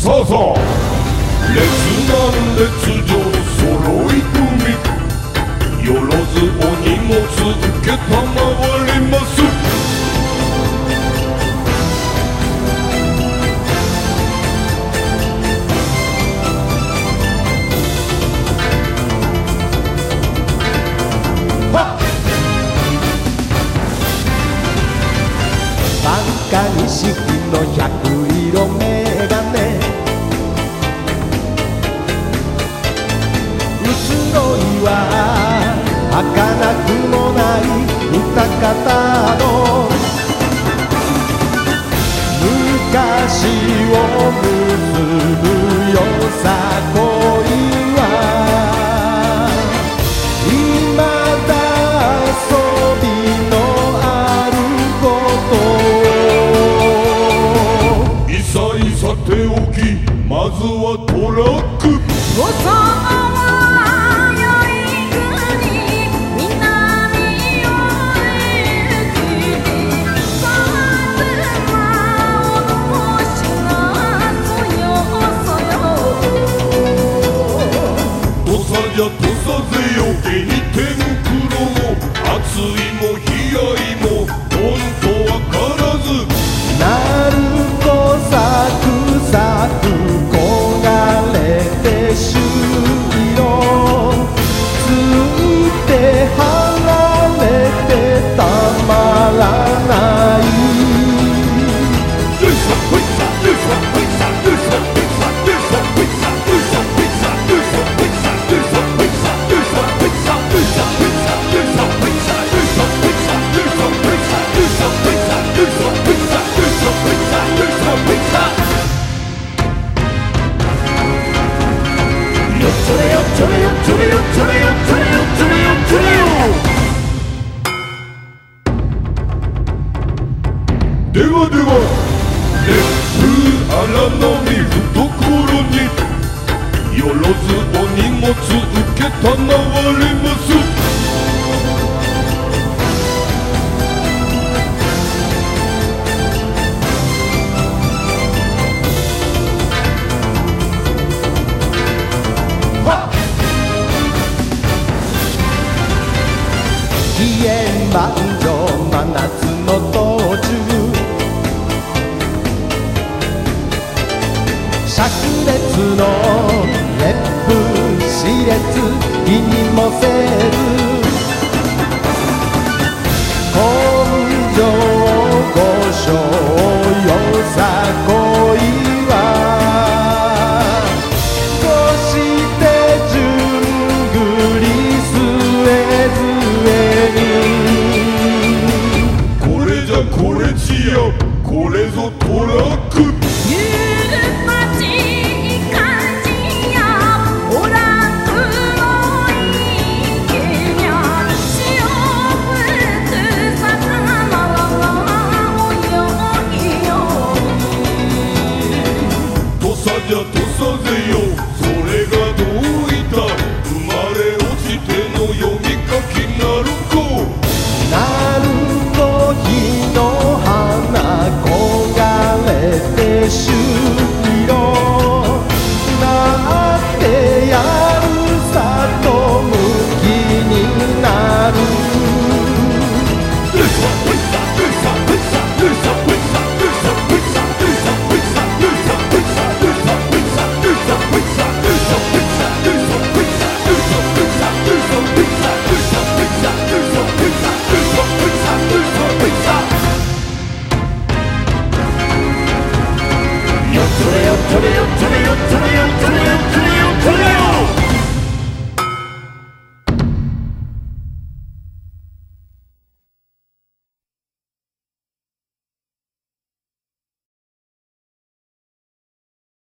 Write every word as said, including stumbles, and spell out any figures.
さあさあ列難列上揃い踏みよろずお荷物受けたまわります。 バカ錦の百色メガネ移ろいは儚くもない歌方の昔を結ぶよさ恋は未だ遊びのあることいさいさておきまずはトラックおそはよい国南を行きさつまおのしがそよそよ土佐じゃ土佐ぜよげに天黒も暑いも冷やいもほんとわからずなるこさくさく焦がれて朱色ついて離れてたまらないよいしょほいさよいしょほいさよいしょほいさよいしょほいさよいしょほいさよいしょほいさよいしょほいさよいしょほいさよいしょほいさよいしょほいさよいしょほいさよいしょほいさよいしょほいさよいしょほいさよいしょほいさよいしょほいさよいしょほいさよっちょれよっちょれよっちょれよっちょれよっちょれよっちょれよっちょれよではでは熱風荒波懐によろずお荷物受けたまわれます飛燕万丈真夏の道中灼熱の熱風熾烈気にもせず根性五章よさ恋はそしてじゅんぐりすえずえにこれじゃこれちやこれぞトラックじゃ土佐ぜよそれがどういた生まれ落ちての読み書きなるこなると日の花焦がれてし